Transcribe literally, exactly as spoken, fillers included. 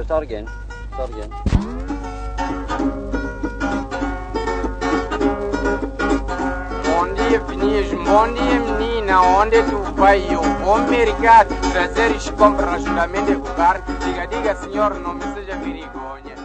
start again. Start again. Onde venias, onde menina, onde tu vai? Eu vou ao mercado trazer e comprar ajudamento de lugar. Diga, diga, senhor, não me seja vergonha.